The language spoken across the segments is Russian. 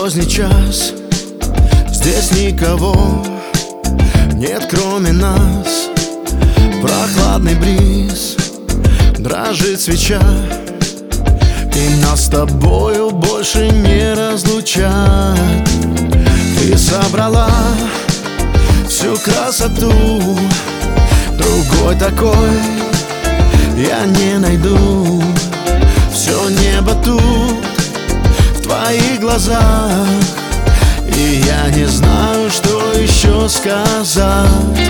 Поздний час, здесь никого нет, кроме нас. Прохладный бриз, дрожит свеча, и нас с тобою больше не разлучат. Ты собрала всю красоту, другой такой я не найду. Все небо тут в твоих глазах, и я не знаю, что еще сказать.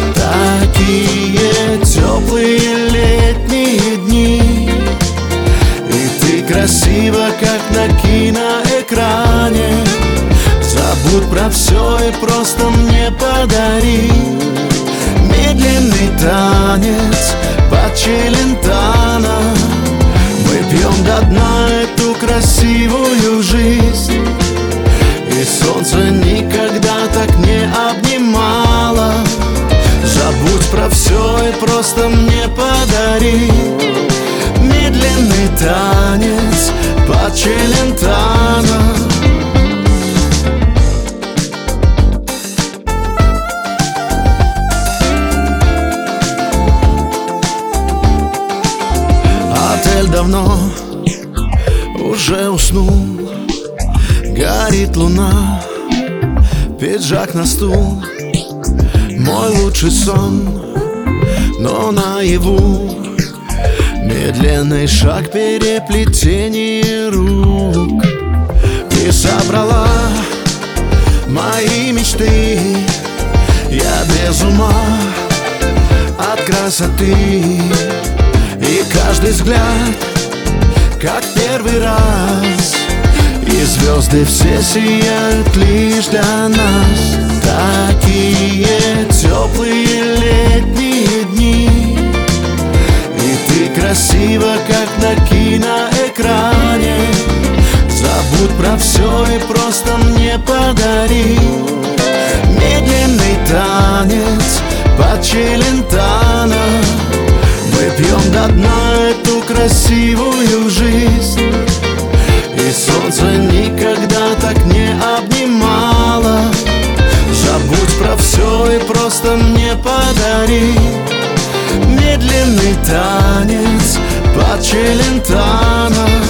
Такие теплые летние дни, и ты красива, как на киноэкране. Забудь про все и просто мне подари медленный танец под Челентано. Мы пьем до дна эту красивую жизнь, и солнце никогда так не обнимало. Забудь про все и просто мне подари медленный танец под Челентано. Отель давно уже уснул, горит луна, пиджак на стул. Мой лучший сон, но наяву медленный шаг, переплетение рук. Ты собрала мои мечты, я без ума от красоты. И каждый взгляд, как первый раз, и звезды все сияют лишь для нас. Такие теплые летние дни, и ты красива, как на киноэкране. Забудь про все и просто мне подари медленный танец под Челентано. Мы пьем до дна эту красивую жизнь, и солнце никогда так не обнимало. Забудь про все и просто мне подари медленный танец под Челентано.